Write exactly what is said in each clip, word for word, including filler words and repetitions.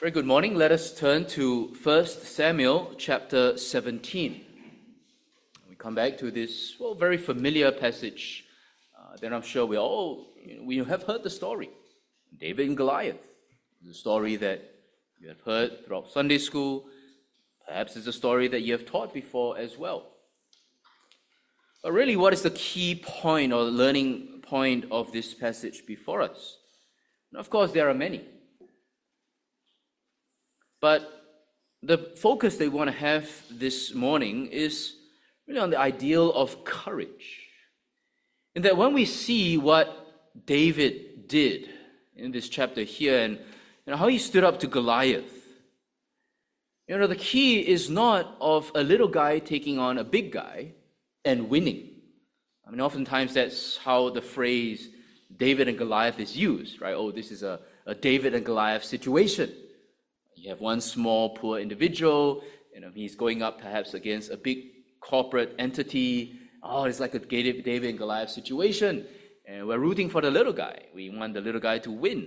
Very good morning. Let us turn to First Samuel chapter seventeen. We come back to this well, very familiar passage uh, that I'm sure we all you know, we have heard the story. David and Goliath. The story that you have heard throughout Sunday school. Perhaps it's a story that you have taught before as well. But really, what is the key point or learning point of this passage before us? And of course, there are many. But the focus they want to have this morning is really on the ideal of courage. In that when we see what David did in this chapter here and you know, how he stood up to Goliath, you know, the key is not of a little guy taking on a big guy and winning. I mean, oftentimes that's how the phrase David and Goliath is used, right? Oh, this is a, a David and Goliath situation. You have one small, poor individual, you know, he's going up perhaps against a big corporate entity. Oh, it's like a David and Goliath situation. And we're rooting for the little guy. We want the little guy to win.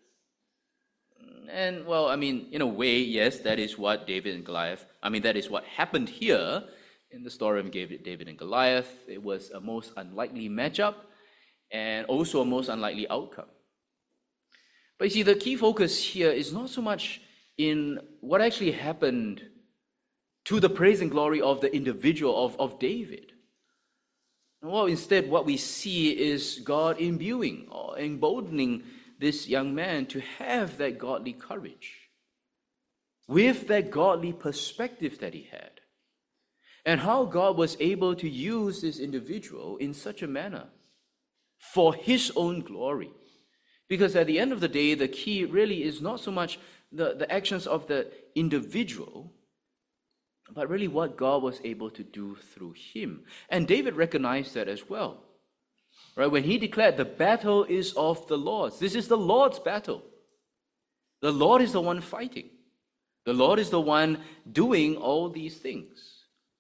And, well, I mean, in a way, yes, that is what David and Goliath, I mean, that is what happened here in the story of David and Goliath. It was a most unlikely matchup and also a most unlikely outcome. But you see, the key focus here is not so much in what actually happened to the praise and glory of the individual of, of David. Well, instead, what we see is God imbuing or emboldening this young man to have that godly courage with that godly perspective that he had, and how God was able to use this individual in such a manner for his own glory. Because at the end of the day, the key really is not so much the, the actions of the individual, but really what God was able to do through him. And David recognized that as well. Right? When he declared, the battle is of the Lord's. This is the Lord's battle. The Lord is the one fighting. The Lord is the one doing all these things.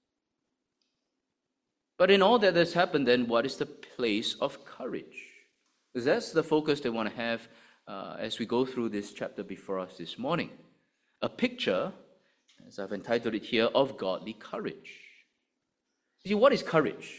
But in all that has happened, then, what is the place of courage? Because that's the focus they want to have uh, as we go through this chapter before us this morning. A picture, as I've entitled it here, of godly courage. You see, what is courage?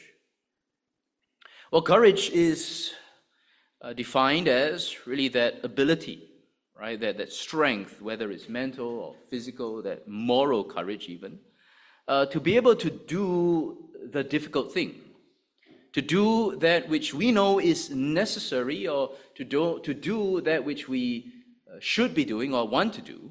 Well, courage is uh, defined as really that ability, right? That, that strength, whether it's mental or physical, that moral courage even, uh, to be able to do the difficult thing, to do that which we know is necessary, or to do, to do that which we uh, should be doing or want to do,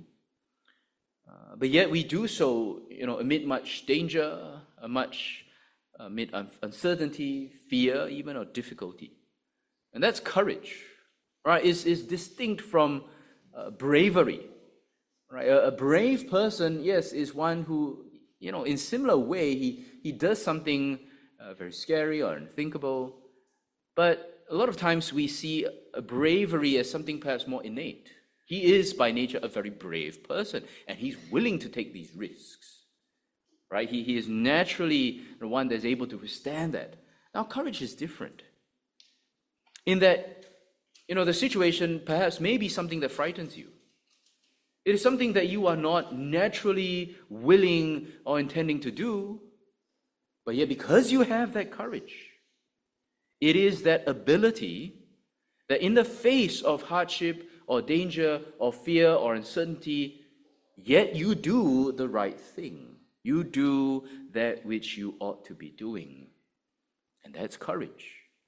uh, but yet we do so, you know, amid much danger, uh, much amid uncertainty, fear, even, or difficulty. And that's courage, right? It's, it's distinct from uh, bravery, right? A, a brave person, yes, is one who, you know, in similar way, he, he does something uh, very scary or unthinkable, but a lot of times we see a bravery as something perhaps more innate. He is by nature a very brave person, and he's willing to take these risks. Right? He, he is naturally the one that's able to withstand that. Now, courage is different. In that, you know, the situation perhaps may be something that frightens you. It is something that you are not naturally willing or intending to do, but yet because you have that courage, it is that ability that in the face of hardship or danger or fear or uncertainty, yet you do the right thing. You do that which you ought to be doing. And that's courage.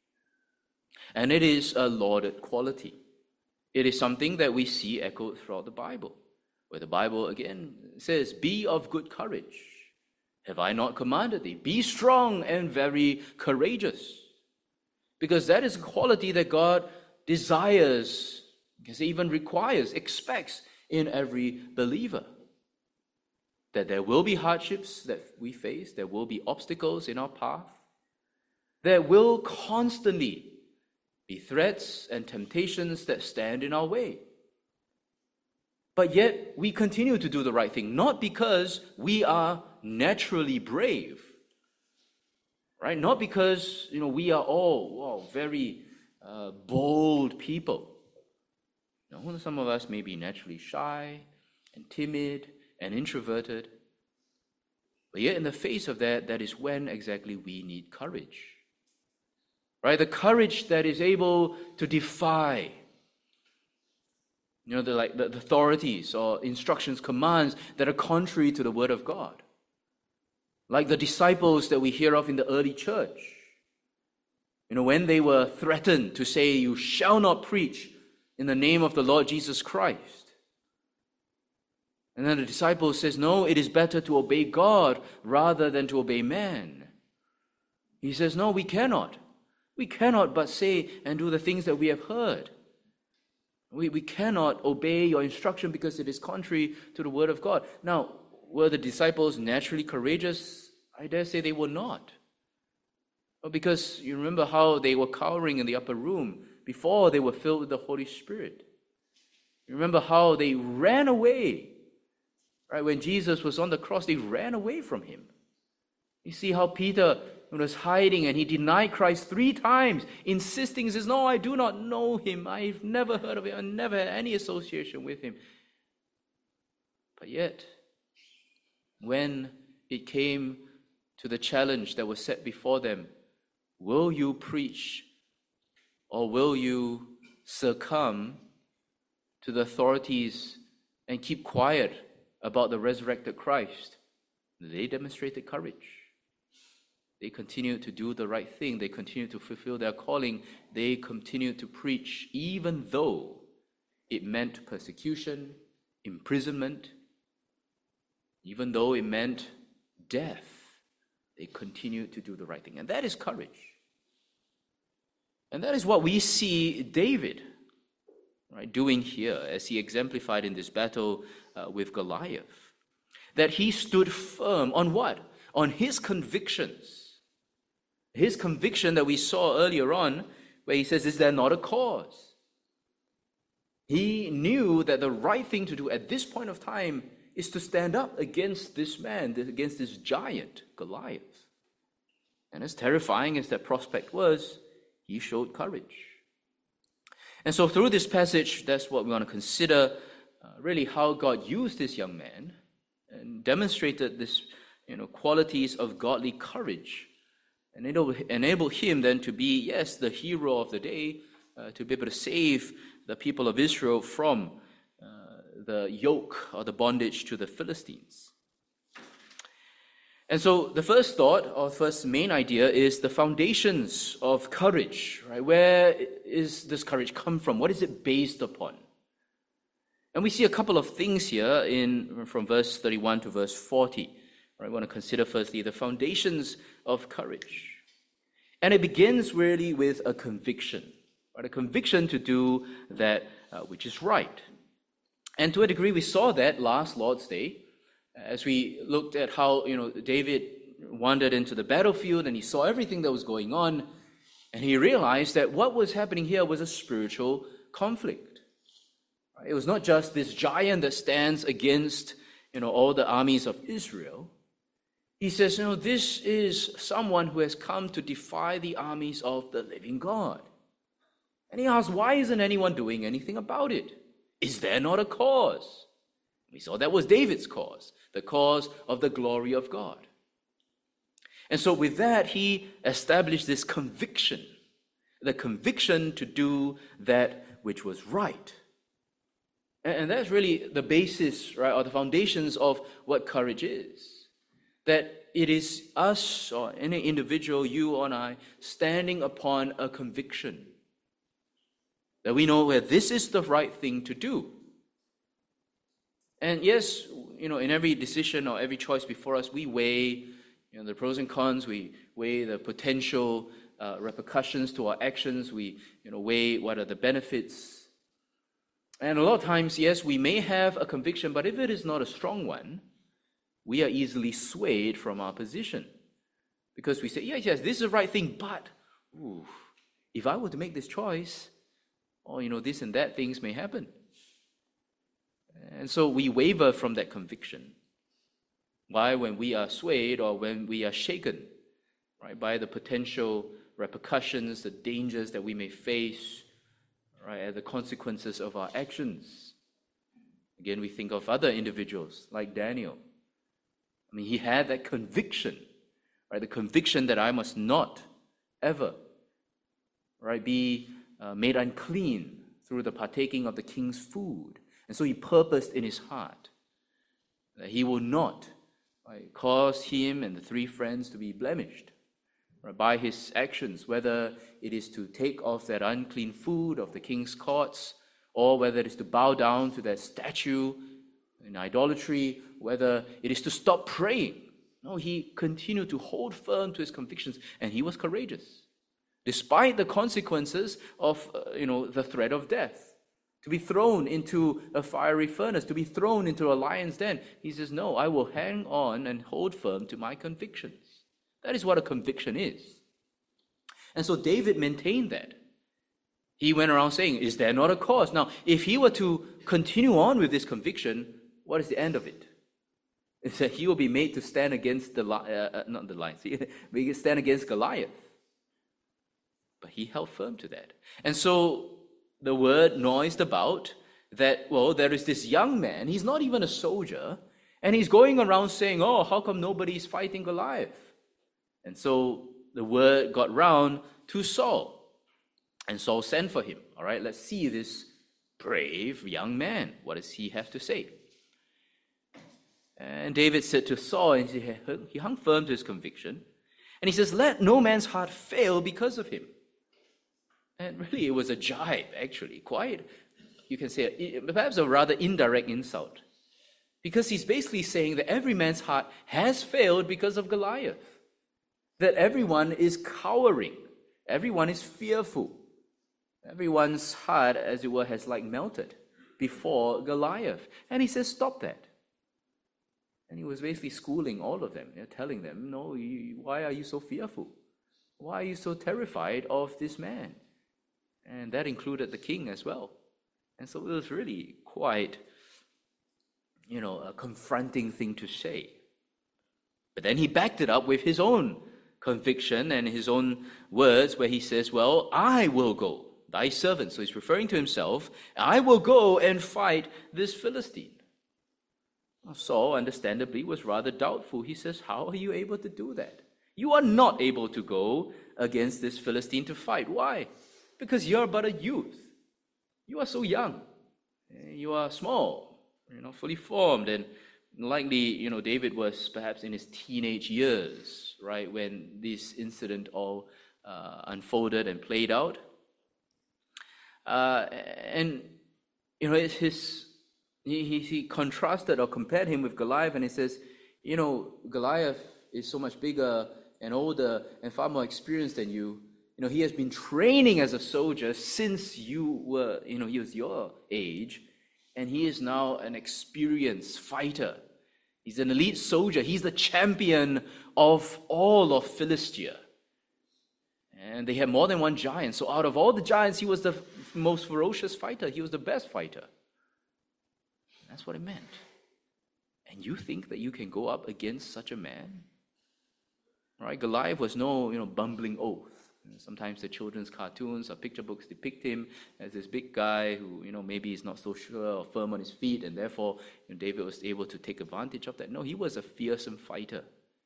And it is a lauded quality. It is something that we see echoed throughout the Bible, where the Bible again says, be of good courage. Have I not commanded thee? Be strong and very courageous. Because that is a quality that God desires, because He even requires, expects in every believer. That there will be hardships that we face, there will be obstacles in our path, there will constantly be threats and temptations that stand in our way. But yet we continue to do the right thing, not because we are naturally brave, right? Not because, you know, we are all wow, very uh, bold people. You know, some of us may be naturally shy and timid and introverted. But yet in the face of that, that is when exactly we need courage. Right? The courage that is able to defy, you know, the, like the authorities or instructions, commands that are contrary to the Word of God. Like the disciples that we hear of in the early church. You know, when they were threatened to say, "You shall not preach in the name of the Lord Jesus Christ." And then the disciples says, "No, it is better to obey God rather than to obey man." He says, "No, we cannot. We cannot but say and do the things that we have heard. We, we cannot obey your instruction because it is contrary to the Word of God." Now, were the disciples naturally courageous? I dare say they were not. Well, because you remember how they were cowering in the upper room before they were filled with the Holy Spirit. You remember how they ran away. Right? When Jesus was on the cross, they ran away from him. You see how Peter was hiding and he denied Christ three times, insisting, he says, "No, I do not know him. I've never heard of him. I never had any association with him." But yet, when it came to the challenge that was set before them, will you preach or will you succumb to the authorities and keep quiet about the resurrected Christ? They demonstrated courage. They continued to do the right thing. They continued to fulfill their calling. They continued to preach even though it meant persecution, imprisonment, even though it meant death. They continued to do the right thing. And that is courage. And that is what we see David, right, doing here as he exemplified in this battle uh, with Goliath. That he stood firm on what? On his convictions. His conviction that we saw earlier on, where he says, "Is there not a cause?" He knew that the right thing to do at this point of time is to stand up against this man, against this giant, Goliath. And as terrifying as that prospect was, he showed courage. And so through this passage, that's what we want to consider, uh, really how God used this young man and demonstrated this, you know, qualities of godly courage, and enable, enable him then to be, yes, the hero of the day, uh, to be able to save the people of Israel from uh, the yoke or the bondage to the Philistines. And so the first thought, or first main idea, is the foundations of courage, right? Where is this courage come from? What is it based upon? And we see a couple of things here in from verse thirty-one to verse forty. Right? I want to consider firstly the foundations of courage. And it begins really with a conviction, right? A conviction to do that uh, which is right. And to a degree, we saw that last Lord's Day, as we looked at how, you know, David wandered into the battlefield and he saw everything that was going on, and he realized that what was happening here was a spiritual conflict. It was not just this giant that stands against, you know, all the armies of Israel. He says, no, this is someone who has come to defy the armies of the living God. And he asks, why isn't anyone doing anything about it? Is there not a cause? We saw that was David's cause, the cause of the glory of God. And so with that, he established this conviction, the conviction to do that which was right. And that's really the basis, right, or the foundations of what courage is. That it is us or any individual, you or I, standing upon a conviction. That we know that this is the right thing to do. And yes, you know, in every decision or every choice before us, we weigh, you know, the pros and cons. We weigh the potential uh, repercussions to our actions. We, you know, weigh what are the benefits. And a lot of times, yes, we may have a conviction, but if it is not a strong one, we are easily swayed from our position. Because we say, yes, yes, this is the right thing, but ooh, if I were to make this choice, or, you know, this and that things may happen. And so we waver from that conviction. Why? When we are swayed or when we are shaken, right, by the potential repercussions, the dangers that we may face, right, the consequences of our actions. Again, we think of other individuals like Daniel. I mean, he had that conviction, right? The conviction that I must not ever, right, be uh, made unclean through the partaking of the king's food. And so he purposed in his heart that he will not, right, cause him and the three friends to be blemished, right, by his actions, whether it is to take off that unclean food of the king's courts, or whether it is to bow down to that statue in idolatry, whether it is to stop praying. No, he continued to hold firm to his convictions, and he was courageous, despite the consequences of, uh, you know, the threat of death. To be thrown into a fiery furnace, to be thrown into a lion's den. He says, no, I will hang on and hold firm to my convictions. That is what a conviction is. And so David maintained that. He went around saying, is there not a cause? Now, if he were to continue on with this conviction, what is the end of it? It's that he will be made to stand against the, uh, not the lions, he stand against Goliath. But he held firm to that. And so the word noised about that, well, there is this young man, he's not even a soldier, and he's going around saying, oh, how come nobody's fighting Goliath? And so the word got round to Saul. And Saul sent for him. All right, let's see this brave young man. What does he have to say? And David said to Saul, and he hung firm to his conviction. And he says, let no man's heart fail because of him. And really, it was a jibe, actually. Quite, you can say, perhaps a rather indirect insult. Because he's basically saying that every man's heart has failed because of Goliath. That everyone is cowering. Everyone is fearful. Everyone's heart, as it were, has like melted before Goliath. And he says, stop that. And he was basically schooling all of them, you know, telling them, no, you, why are you so fearful? Why are you so terrified of this man? And that included the king as well. And so it was really quite, you know, a confronting thing to say. But then he backed it up with his own conviction and his own words where he says, well, I will go, thy servant. So he's referring to himself. I will go and fight this Philistine. Saul, understandably, was rather doubtful. He says, how are you able to do that? You are not able to go against this Philistine to fight. Why? Because you're but a youth. You are so young. You are small, you know, fully formed. And likely, you know, David was perhaps in his teenage years, right, when this incident all uh, unfolded and played out. Uh, and, you know, it's his... He, he contrasted or compared him with Goliath, and he says, you know, Goliath is so much bigger and older and far more experienced than you. You know, he has been training as a soldier since you were, you know, he was your age, and he is now an experienced fighter. He's an elite soldier. He's the champion of all of Philistia. And they had more than one giant. So out of all the giants, he was the most ferocious fighter. He was the best fighter. That's what it meant. And you think that you can go up against such a man? Right? Goliath was no, you know, bumbling oaf. You know, sometimes the children's cartoons or picture books depict him as this big guy who, you know, maybe is not so sure or firm on his feet, and therefore, you know, David was able to take advantage of that. No, he was a fearsome fighter.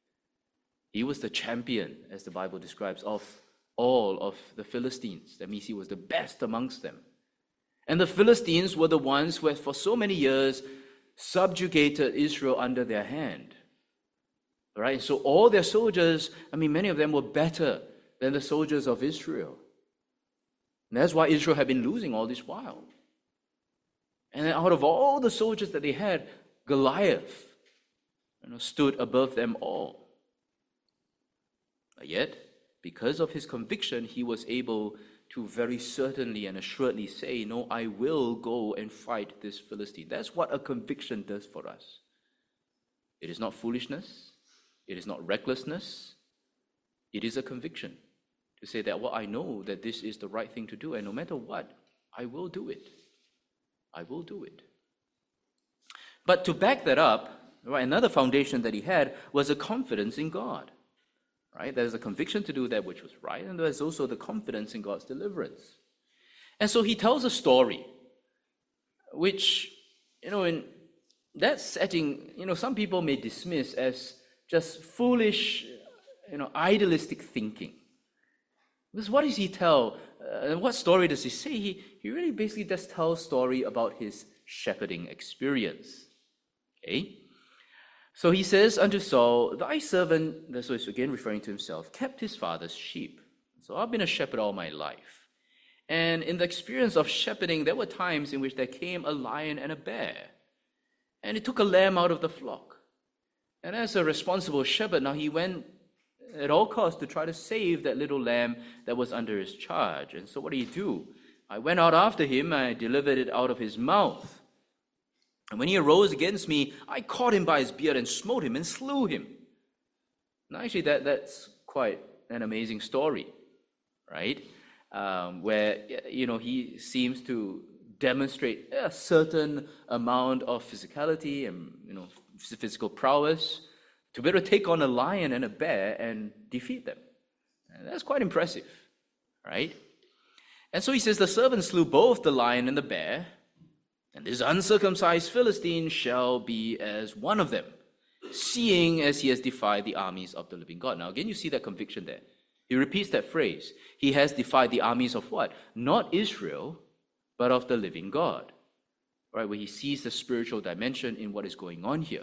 He was the champion, as the Bible describes, of all of the Philistines. That means he was the best amongst them. And the Philistines were the ones who had for so many years subjugated Israel under their hand. Right? So all their soldiers, I mean, many of them were better than the soldiers of Israel. And that's why Israel had been losing all this while. And then out of all the soldiers that they had, Goliath, you know, stood above them all. But yet, because of his conviction, he was able to very certainly and assuredly say, no, I will go and fight this Philistine. That's what a conviction does for us. It is not foolishness. It is not recklessness. It is a conviction to say that, well, I know that this is the right thing to do, and no matter what, I will do it. I will do it. But to back that up, right, another foundation that he had was a confidence in God. Right? There's a conviction to do that which was right, and there's also the confidence in God's deliverance. And so he tells a story which You know, in that setting, you know, some people may dismiss as just foolish, you know, idealistic thinking. Because what does he tell? Uh, what story does he say? He, he really basically just tells a story about his shepherding experience. Okay? So he says unto Saul, thy servant, so he's again referring to himself, kept his father's sheep. So I've been a shepherd all my life. And in the experience of shepherding, there were times in which there came a lion and a bear. And he took a lamb out of the flock. And as a responsible shepherd, now he went at all costs to try to save that little lamb that was under his charge. And so what did he do? I went out after him, and I delivered it out of his mouth. And when he arose against me, I caught him by his beard and smote him and slew him. Now actually that, that's quite an amazing story, right? Um, where, you know, he seems to demonstrate a certain amount of physicality and, you know, physical prowess to be able to take on a lion and a bear and defeat them. And that's quite impressive, right? And so he says, the servant slew both the lion and the bear, and this uncircumcised Philistine shall be as one of them, seeing as he has defied the armies of the living God. Now again, you see that conviction there. He repeats that phrase. He has defied the armies of what? Not Israel, but of the living God. Right, where he sees the spiritual dimension in what is going on here.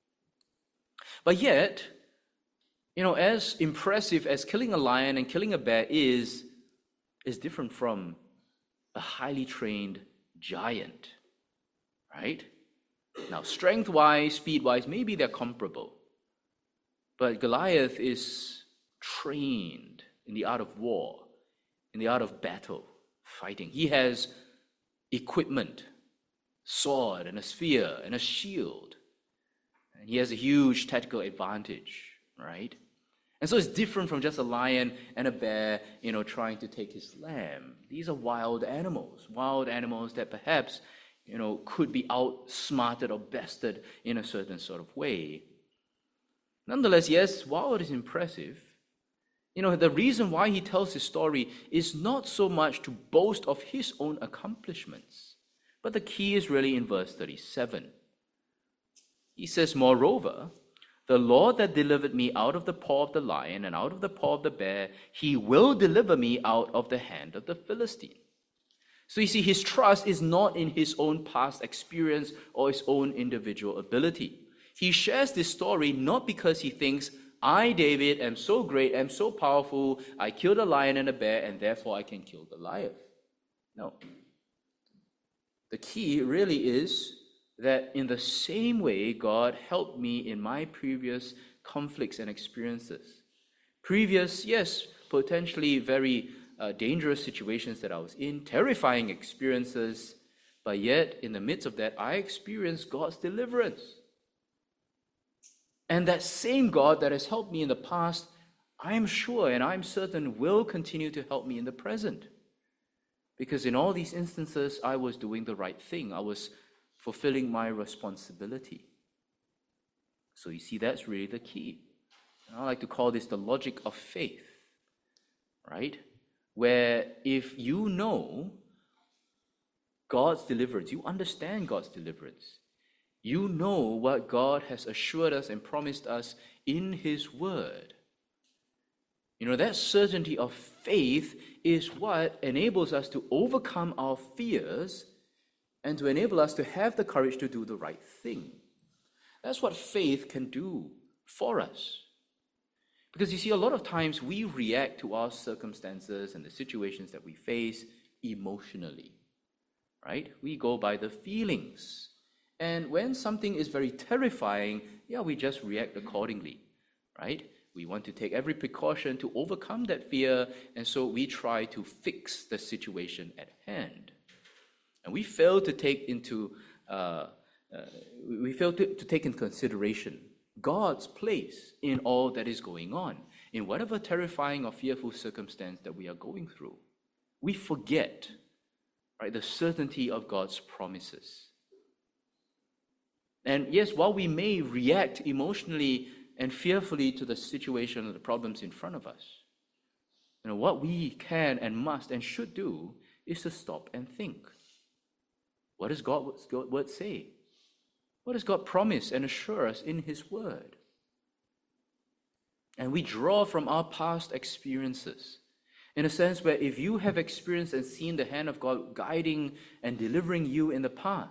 But yet, you know, as impressive as killing a lion and killing a bear is, is different from a highly trained giant, right? Now, strength-wise, speed-wise, maybe they're comparable. But Goliath is trained in the art of war, in the art of battle, fighting. He has equipment, sword and a spear and a shield. And he has a huge tactical advantage, right? And so it's different from just a lion and a bear, you know, trying to take his lamb. These are wild animals, wild animals that perhaps, you know, could be outsmarted or bested in a certain sort of way. Nonetheless, yes, while it is impressive, you know, the reason why he tells his story is not so much to boast of his own accomplishments, but the key is really in verse thirty-seven. He says, moreover, the Lord that delivered me out of the paw of the lion and out of the paw of the bear, he will deliver me out of the hand of the Philistine. So you see, his trust is not in his own past experience or his own individual ability. He shares this story not because he thinks, I, David, am so great, am so powerful, I killed a lion and a bear, and therefore I can kill Goliath. No. The key really is that in the same way God helped me in my previous conflicts and experiences. Previous, yes, potentially very uh, dangerous situations that I was in, terrifying experiences, but yet in the midst of that, I experienced God's deliverance. And that same God that has helped me in the past, I am sure and I'm certain will continue to help me in the present. Because in all these instances, I was doing the right thing. I was fulfilling my responsibility. So you see, that's really the key. And I like to call this the logic of faith, right? Where if you know God's deliverance, you understand God's deliverance, you know what God has assured us and promised us in His Word. You know, that certainty of faith is what enables us to overcome our fears and to enable us to have the courage to do the right thing. That's what faith can do for us. Because you see, a lot of times we react to our circumstances and the situations that we face emotionally, right? We go by the feelings. And when something is very terrifying, yeah, we just react accordingly, right? We want to take every precaution to overcome that fear, and so we try to fix the situation at hand. And we fail to take into uh, uh, we fail to, to take into consideration God's place in all that is going on, in whatever terrifying or fearful circumstance that we are going through. We forget, right, the certainty of God's promises. And yes, while we may react emotionally and fearfully to the situation or the problems in front of us, you know, what we can and must and should do is to stop and think. What does God's word say? What does God promise and assure us in His Word? And we draw from our past experiences, in a sense where if you have experienced and seen the hand of God guiding and delivering you in the past,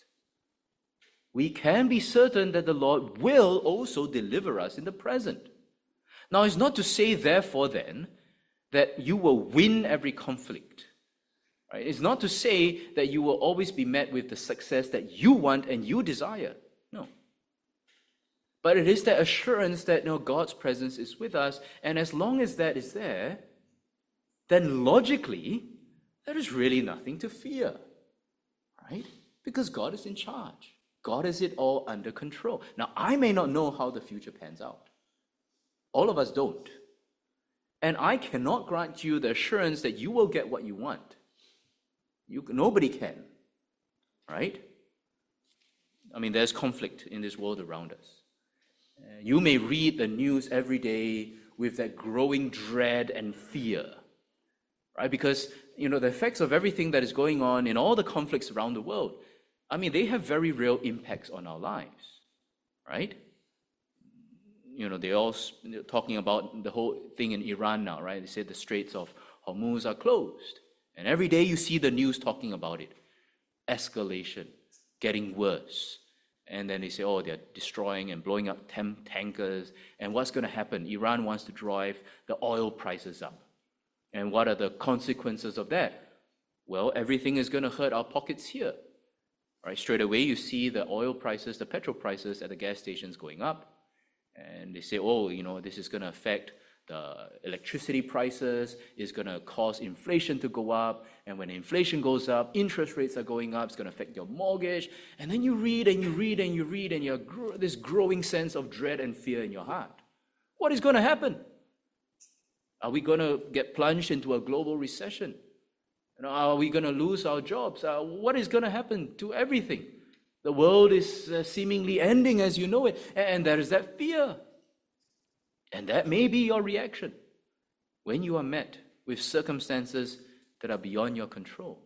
we can be certain that the Lord will also deliver us in the present. Now, it's not to say, therefore, then, that you will win every conflict. Right? It's not to say that you will always be met with the success that you want and you desire. No. But it is that assurance that, you know, God's presence is with us, and as long as that is there, then logically, there is really nothing to fear. Right? Because God is in charge. God has it all under control. Now, I may not know how the future pans out. All of us don't. And I cannot grant you the assurance that you will get what you want. You, nobody can. Right? I mean, there's conflict in this world around us. Uh, you may read the news every day with that growing dread and fear. Right? Because, you know, the effects of everything that is going on in all the conflicts around the world, I mean, they have very real impacts on our lives, right? You know, they're all talking about the whole thing in Iran now, right? They say the Straits of Hormuz are closed. And every day you see the news talking about it. Escalation, getting worse. And then they say, oh, they're destroying and blowing up ten tankers. And what's going to happen? Iran wants to drive the oil prices up. And what are the consequences of that? Well, everything is going to hurt our pockets here. Right, straight away, you see the oil prices, the petrol prices at the gas stations going up. And they say, oh, you know, this is going to affect the electricity prices, it's going to cause inflation to go up. And when inflation goes up, interest rates are going up, it's going to affect your mortgage. And then you read and you read and you read and you have this growing sense of dread and fear in your heart. What is going to happen? Are we going to get plunged into a global recession? You know, are we going to lose our jobs? Uh, what is going to happen to everything? The world is uh, seemingly ending as you know it, and there is that fear. And that may be your reaction when you are met with circumstances that are beyond your control.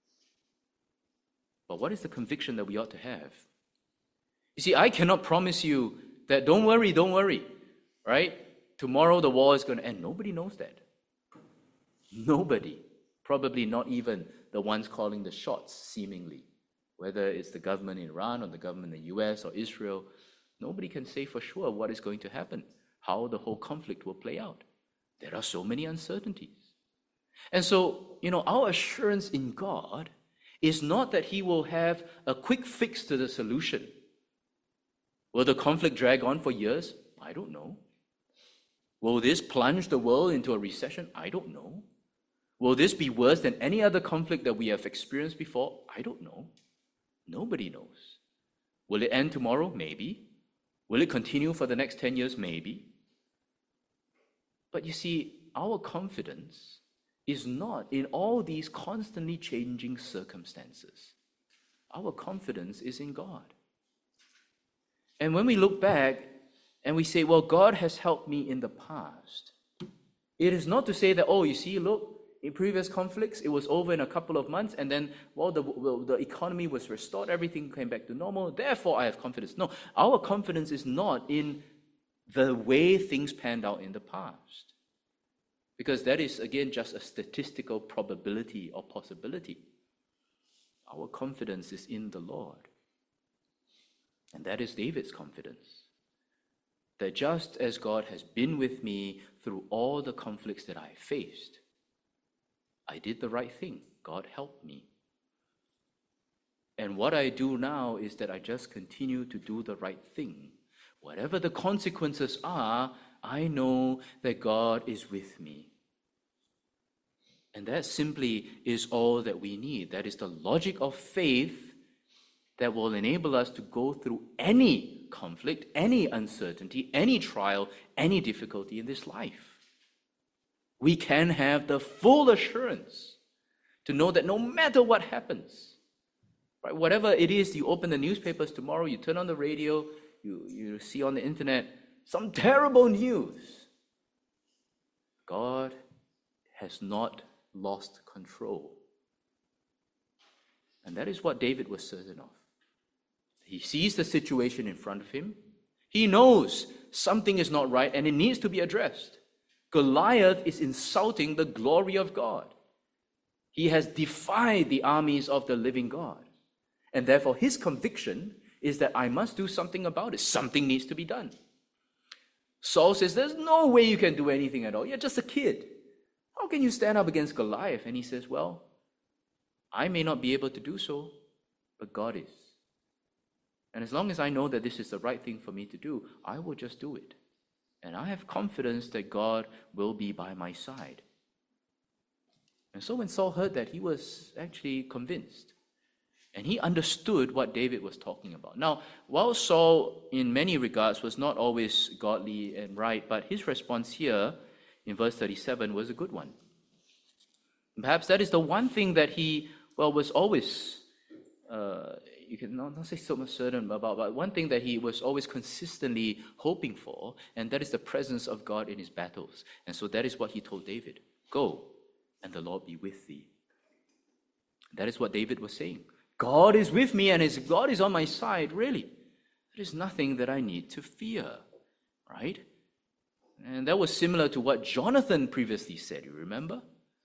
But what is the conviction that we ought to have? You see, I cannot promise you that don't worry, don't worry, right? Tomorrow the war is going to end. Nobody knows that. Nobody. Probably not even the ones calling the shots, seemingly. Whether it's the government in Iran or the government in the U S or Israel, nobody can say for sure what is going to happen, how the whole conflict will play out. There are so many uncertainties. And so, you know, our assurance in God is not that He will have a quick fix to the solution. Will the conflict drag on for years? I don't know. Will this plunge the world into a recession? I don't know. Will this be worse than any other conflict that we have experienced before? I don't know. Nobody knows. Will it end tomorrow? Maybe. Will it continue for the next ten years? Maybe. But you see, our confidence is not in all these constantly changing circumstances. Our confidence is in God. And when we look back and we say, well, God has helped me in the past, it is not to say that, oh, you see, look, in previous conflicts, it was over in a couple of months, and then, well, the, well, the economy was restored, everything came back to normal, therefore I have confidence. No, our confidence is not in the way things panned out in the past. Because that is, again, just a statistical probability or possibility. Our confidence is in the Lord. And that is David's confidence. That just as God has been with me through all the conflicts that I faced, I did the right thing. God helped me. And what I do now is that I just continue to do the right thing. Whatever the consequences are, I know that God is with me. And that simply is all that we need. That is the logic of faith that will enable us to go through any conflict, any uncertainty, any trial, any difficulty in this life. We can have the full assurance to know that no matter what happens, right, whatever it is, you open the newspapers tomorrow, you turn on the radio, you, you see on the internet some terrible news. God has not lost control. And that is what David was certain of. He sees the situation in front of him. He knows something is not right and it needs to be addressed. Goliath is insulting the glory of God. He has defied the armies of the living God. And therefore his conviction is that I must do something about it. Something needs to be done. Saul says, there's no way you can do anything at all. You're just a kid. How can you stand up against Goliath? And he says, well, I may not be able to do so, but God is. And as long as I know that this is the right thing for me to do, I will just do it. And I have confidence that God will be by my side. And so when Saul heard that, he was actually convinced. And he understood what David was talking about. Now, while Saul, in many regards, was not always godly and right, but his response here in verse thirty-seven was a good one. Perhaps that is the one thing that he, well, was always, uh, you can not, not say so much certain about, but one thing that he was always consistently hoping for, and that is the presence of God in his battles. And so that is what he told David. Go, and the Lord be with thee. That is what David was saying. God is with me, and his God is on my side, really. There is nothing that I need to fear, right? And that was similar to what Jonathan previously said, you remember?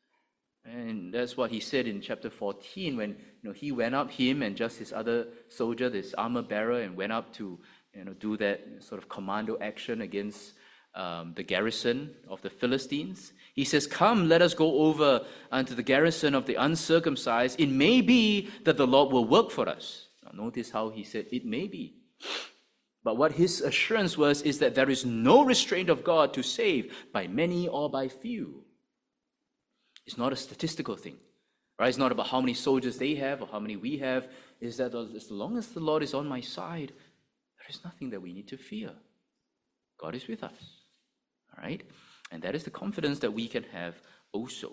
And that's what he said in chapter fourteen when you know he went up, him and just his other soldier, this armor bearer, and went up to you know do that sort of commando action against um, the garrison of the Philistines. He says, come, let us go over unto the garrison of the uncircumcised. It may be that the Lord will work for us. Now notice how he said, it may be. But what his assurance was is that there is no restraint of God to save by many or by few. It's not a statistical thing, right? It's not about how many soldiers they have or how many we have. It's that as long as the Lord is on my side, there is nothing that we need to fear. God is with us, all right? And that is the confidence that we can have also.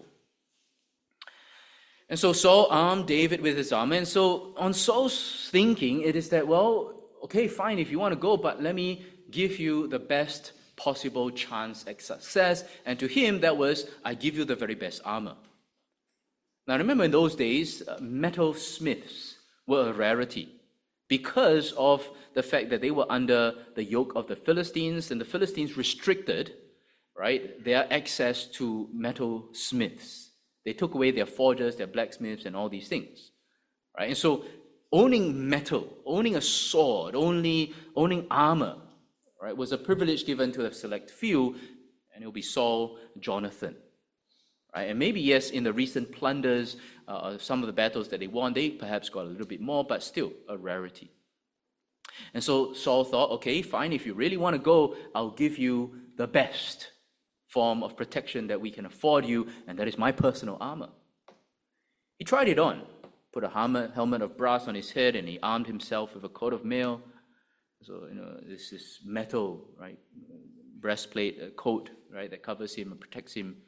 And so Saul armed David with his armor. And so on Saul's thinking, it is that, well, okay, fine, if you want to go, but let me give you the best possible chance at success. And to him, that was, I give you the very best armor. Now remember, in those days, uh, metal smiths were a rarity because of the fact that they were under the yoke of the Philistines, and the Philistines restricted, right, their access to metal smiths. They took away their forgers, their blacksmiths, and all these things, right? And so owning metal, owning a sword, only owning armor, right, was a privilege given to a select few, and it will be Saul, Jonathan, right? And maybe, yes, in the recent plunders, uh, some of the battles that they won, they perhaps got a little bit more, but still a rarity. And so Saul thought, okay, fine, if you really want to go, I'll give you the best form of protection that we can afford you, and that is my personal armor. He tried it on, put a helmet, helmet of brass on his head, and he armed himself with a coat of mail. So, you know, this is metal, right, breastplate, a coat, right, that covers him and protects him.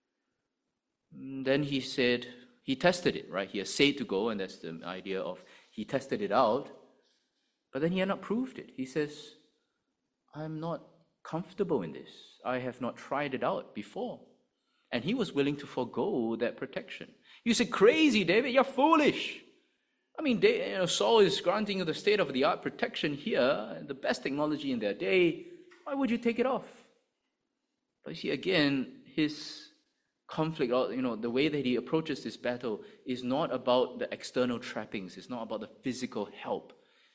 And then he said, he tested it, right? He essayed to go, and that's the idea of he tested it out, but then he had not proved it. He says, I'm not comfortable in this. I have not tried it out before. And he was willing to forego that protection. You say, crazy, David, you're foolish. I mean, they, you know, Saul is granting you the state-of-the-art protection here, the best technology in their day. Why would you take it off? But you see, again, his conflict, or you know, the way that he approaches this battle is not about the external trappings. It's not about the physical help.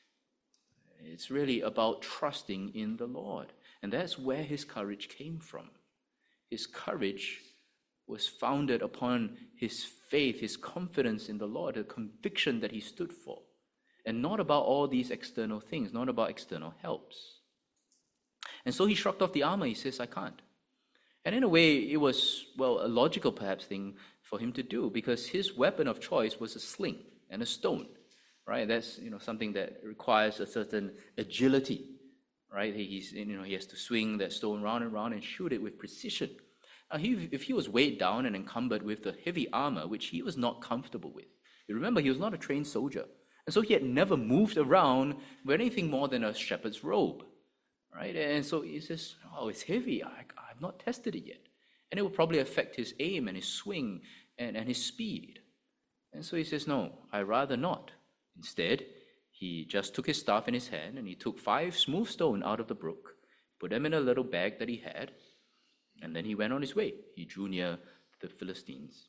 It's really about trusting in the Lord. And that's where his courage came from. His courage was founded upon his faith, his confidence in the Lord, the conviction that he stood for, and not about all these external things, not about external helps. And so he shrugged off the armor. He says, I can't. And in a way, it was, well, a logical perhaps thing for him to do, because his weapon of choice was a sling and a stone, right? That's, you know, something that requires a certain agility, right? He's, you know, he has to swing that stone round and round and shoot it with precision. Now, he, if he was weighed down and encumbered with the heavy armor, which he was not comfortable with, you remember, he was not a trained soldier. And so he had never moved around with anything more than a shepherd's robe, right? And so he says, oh, it's heavy. I, I've not tested it yet. And it will probably affect his aim and his swing and, and his speed. And so he says, no, I'd rather not. Instead, he just took his staff in his hand and he took five smooth stones out of the brook, put them in a little bag that he had, and then he went on his way. He drew near the Philistines.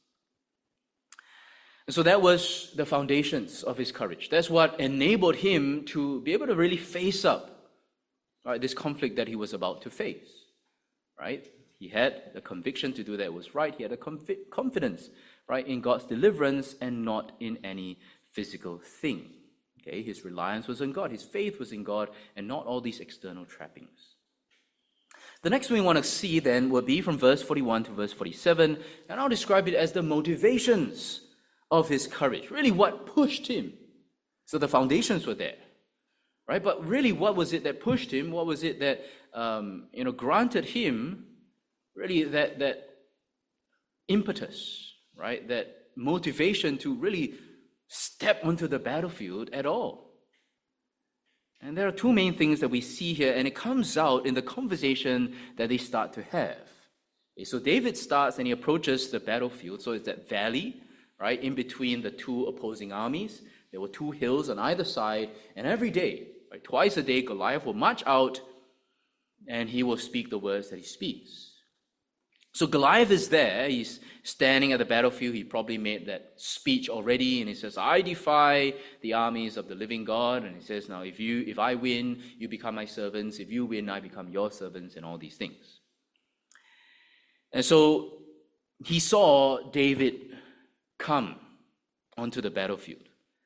And so that was the foundations of his courage. That's what enabled him to be able to really face up, right, this conflict that he was about to face. Right? He had the conviction to do that was right. He had a confi- confidence, right, in God's deliverance and not in any physical thing. Okay, his reliance was on God. His faith was in God and not all these external trappings. The next thing we want to see then will be from verse forty-one to verse forty-seven, and I'll describe it as the motivations of his courage. Really what pushed him. So the foundations were there, right? But really what was it that pushed him? What was it that, um, you know, granted him really that, that impetus, right? That motivation to really step onto the battlefield at all. And there are two main things that we see here, and it comes out in the conversation that they start to have. Okay, so David starts and he approaches the battlefield. So it's that valley, right, in between the two opposing armies. There were two hills on either side, and every day, right, twice a day, Goliath will march out and he will speak the words that he speaks. So Goliath is there. He's standing at the battlefield. He probably made that speech already, and he says, I defy the armies of the living God. And he says, now, if you, if I win, you become my servants. If you win, I become your servants, and all these things. And so he saw David come onto the battlefield.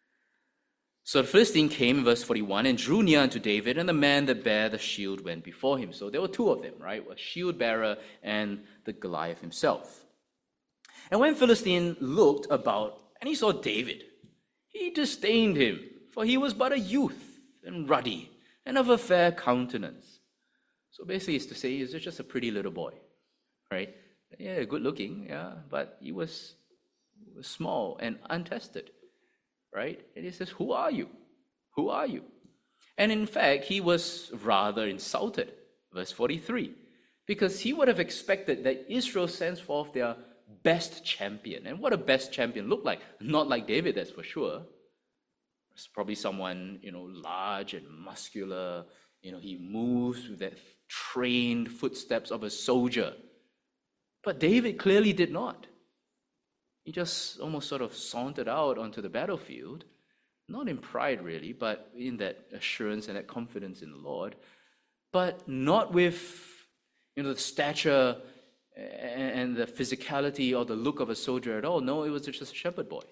So the Philistine came in verse forty-one and drew near unto David, and the man that bare the shield went before him. So there were two of them, right? A shield bearer and the Goliath himself. And when Philistine looked about and he saw David, he disdained him, for he was but a youth and ruddy and of a fair countenance. So basically it's to say he's just a pretty little boy, right? Yeah, good looking, yeah, but he was, he was small and untested. Right? And he says, who are you? Who are you? And in fact, he was rather insulted. Verse forty-three. Because he would have expected that Israel sends forth their best champion. And what a best champion look like? Not like David, that's for sure. It's probably someone, you know, large and muscular. You know, he moves with that trained footsteps of a soldier. But David clearly did not. He just almost sort of sauntered out onto the battlefield, not in pride really, but in that assurance and that confidence in the Lord, but not with, you know, the stature and the physicality or the look of a soldier at all. No, it was just a shepherd boy.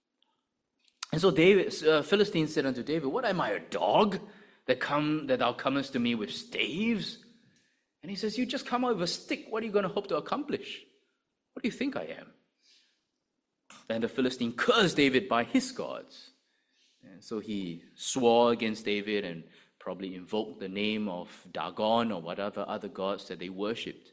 And so David, uh, Philistine said unto David, what am I, a dog that come that thou comest to me with staves? And he says, you just come out with a stick. What are you going to hope to accomplish? What do you think I am? And the Philistine cursed David by his gods. And so he swore against David and probably invoked the name of Dagon or whatever other gods that they worshipped.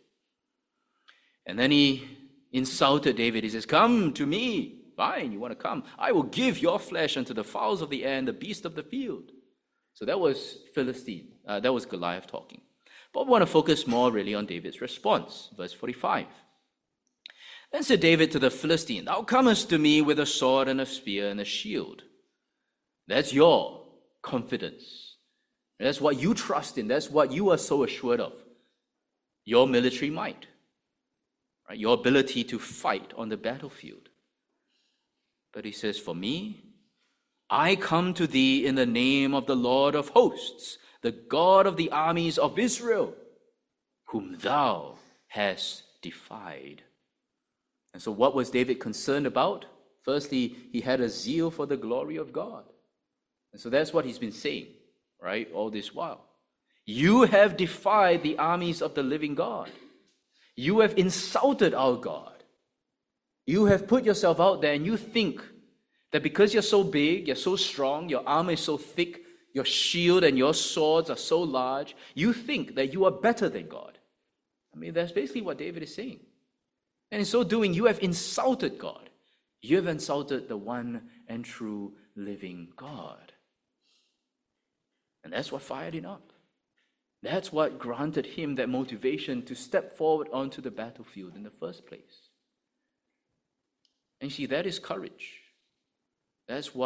And then he insulted David. He says, come to me. Fine, you want to come. I will give your flesh unto the fowls of the air and the beasts of the field. So that was Philistine. Uh, that was Goliath talking. But we want to focus more really on David's response. Verse forty-five. Then said David to the Philistine, thou comest to me with a sword and a spear and a shield. That's your confidence. That's what you trust in. That's what you are so assured of. Your military might. Right? Your ability to fight on the battlefield. But he says, for me, I come to thee in the name of the Lord of hosts, the God of the armies of Israel, whom thou hast defied. And so what was David concerned about? Firstly, he had a zeal for the glory of God. And so that's what he's been saying, right, all this while. You have defied the armies of the living God. You have insulted our God. You have put yourself out there and you think that because you're so big, you're so strong, your armor is so thick, your shield and your swords are so large, you think that you are better than God. I mean, that's basically what David is saying. And in so doing, you have insulted God. You have insulted the one and true living God. And that's what fired him up. That's what granted him that motivation to step forward onto the battlefield in the first place. And you see, that is courage. That's what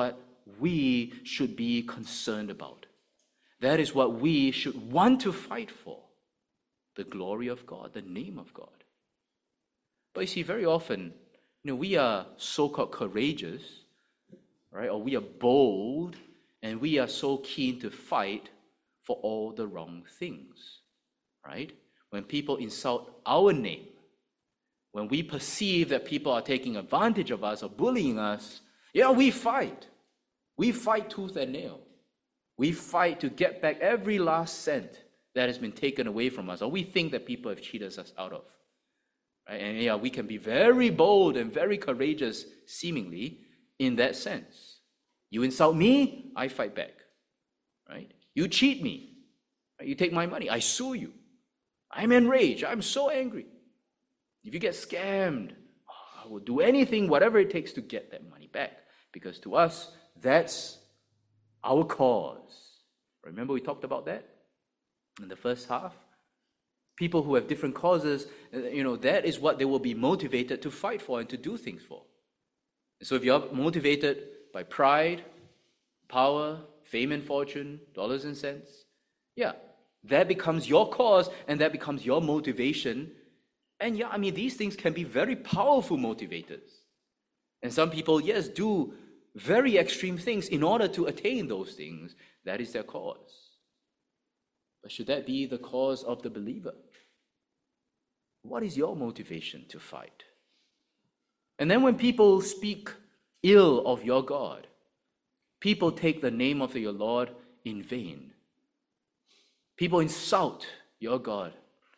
we should be concerned about. That is what we should want to fight for. The glory of God, the name of God. But you see, very often, you know, we are so-called courageous, right? Or we are bold, and we are so keen to fight for all the wrong things, right? When people insult our name, when we perceive that people are taking advantage of us or bullying us, yeah, we fight. We fight tooth and nail. We fight to get back every last cent that has been taken away from us, or we think that people have cheated us out of. Right? And yeah, we can be very bold and very courageous, seemingly, in that sense. You insult me, I fight back. Right? You cheat me. Right? You take my money, I sue you. I'm enraged. I'm so angry. If you get scammed, I will do anything, whatever it takes to get that money back. Because to us, that's our cause. Remember we talked about that in the first half? People who have different causes, you know, that is what they will be motivated to fight for and to do things for. So if you're motivated by pride, power, fame and fortune, dollars and cents, yeah, that becomes your cause and that becomes your motivation. And yeah, I mean, these things can be very powerful motivators. And some people, yes, do very extreme things in order to attain those things. That is their cause. But should that be the cause of the believer? What is your motivation to fight? And then when people speak ill of your God, people take the name of your Lord in vain. People insult your God.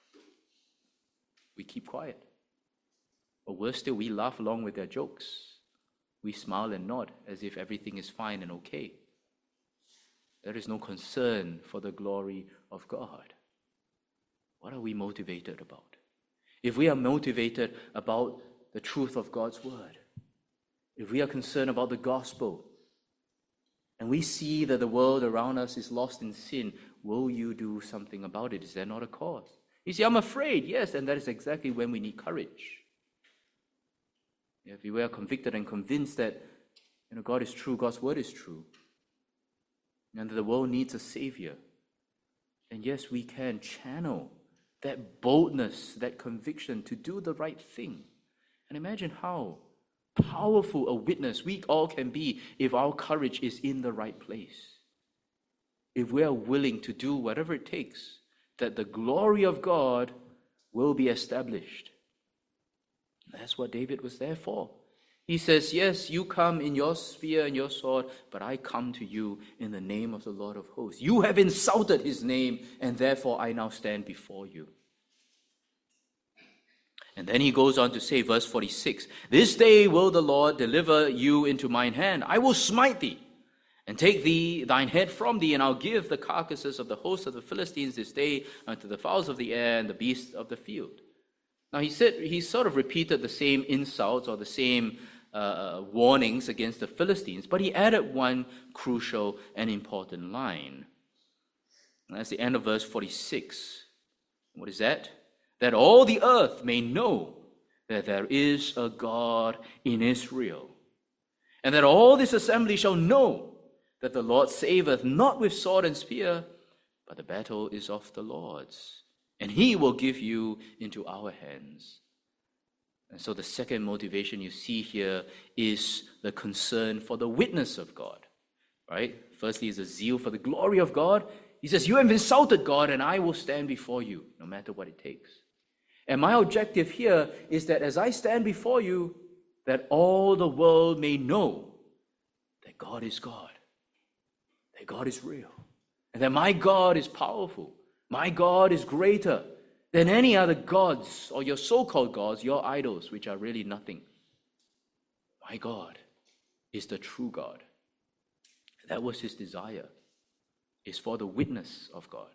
We keep quiet. Or worse still, we laugh along with their jokes. We smile and nod as if everything is fine and okay. There is no concern for the glory of God. What are we motivated about? If we are motivated about the truth of God's word, if we are concerned about the gospel, and we see that the world around us is lost in sin, will you do something about it? Is there not a cause? You see, I'm afraid, yes, and that is exactly when we need courage. If we are convicted and convinced that, you know, God is true, God's word is true, and that the world needs a savior, and yes, we can channel that boldness, that conviction to do the right thing. And imagine how powerful a witness we all can be if our courage is in the right place. If we are willing to do whatever it takes, that the glory of God will be established. That's what David was there for. He says, yes, you come in your spear and your sword, but I come to you in the name of the Lord of hosts. You have insulted his name, and therefore I now stand before you. And then he goes on to say, verse forty-six, this day will the Lord deliver you into mine hand. I will smite thee, and take thee thine head from thee, and I'll give the carcasses of the host of the Philistines this day unto the fowls of the air and the beasts of the field. Now he said he sort of repeated the same insults or the same uh, warnings against the Philistines, but he added one crucial and important line. And that's the end of verse forty-six. What is that? That all the earth may know that there is a God in Israel, and that all this assembly shall know that the Lord saveth not with sword and spear, but the battle is of the Lord's, and he will give you into our hands. And so the second motivation you see here is the concern for the witness of God, right? Firstly is the zeal for the glory of God. He says, you have insulted God, and I will stand before you, no matter what it takes. And my objective here is that as I stand before you, that all the world may know that God is God, that God is real, and that my God is powerful. My God is greater than any other gods or your so-called gods, your idols, which are really nothing. My God is the true God. That was his desire, is for the witness of God.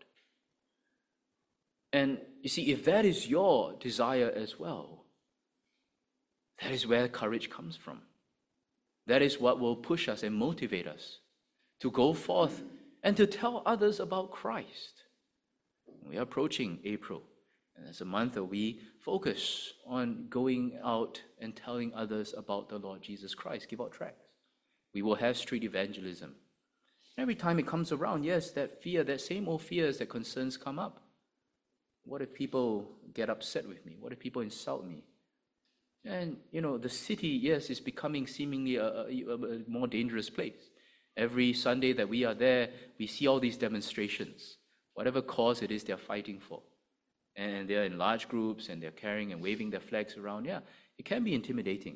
And you see, if that is your desire as well, that is where courage comes from. That is what will push us and motivate us to go forth and to tell others about Christ. We are approaching April, and it's a month that we focus on going out and telling others about the Lord Jesus Christ. Give out tracts. We will have street evangelism. Every time it comes around, yes, that fear, that same old fears, that concerns come up. What if people get upset with me? What if people insult me? And, you know, the city, yes, is becoming seemingly a, a, a more dangerous place. Every Sunday that we are there, we see all these demonstrations, whatever cause it is they're fighting for. And they're in large groups, and they're carrying and waving their flags around. Yeah, it can be intimidating.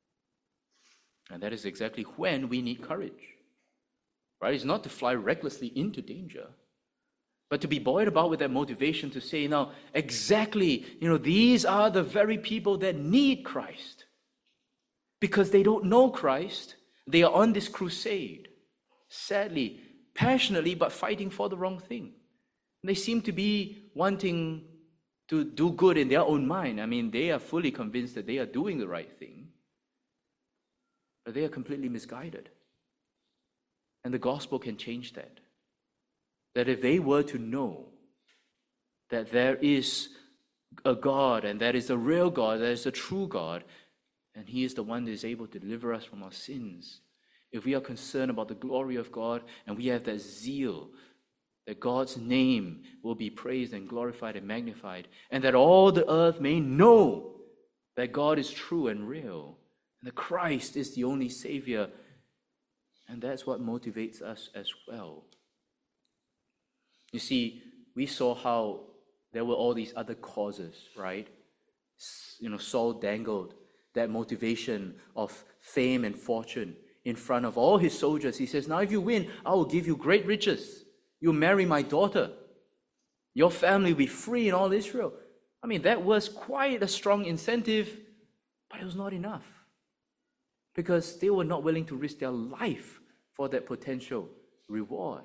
And that is exactly when we need courage. Right? It's not to fly recklessly into danger, but to be buoyed about with that motivation to say, now, exactly, you know, these are the very people that need Christ. Because they don't know Christ, they are on this crusade, sadly, passionately, but fighting for the wrong thing. And they seem to be wanting to do good in their own mind. I mean, they are fully convinced that they are doing the right thing, but they are completely misguided. And the gospel can change that. That if they were to know that there is a God, and that is a real God, that is a true God, and He is the one that is able to deliver us from our sins. If we are concerned about the glory of God, and we have that zeal that God's name will be praised and glorified and magnified, and that all the earth may know that God is true and real, and that Christ is the only Savior. And that's what motivates us as well. You see, we saw how there were all these other causes, right? You know, Saul dangled that motivation of fame and fortune in front of all his soldiers. He says, now if you win, I will give you great riches. You'll marry my daughter. Your family will be free in all Israel. I mean, that was quite a strong incentive, but it was not enough. Because they were not willing to risk their life for that potential reward.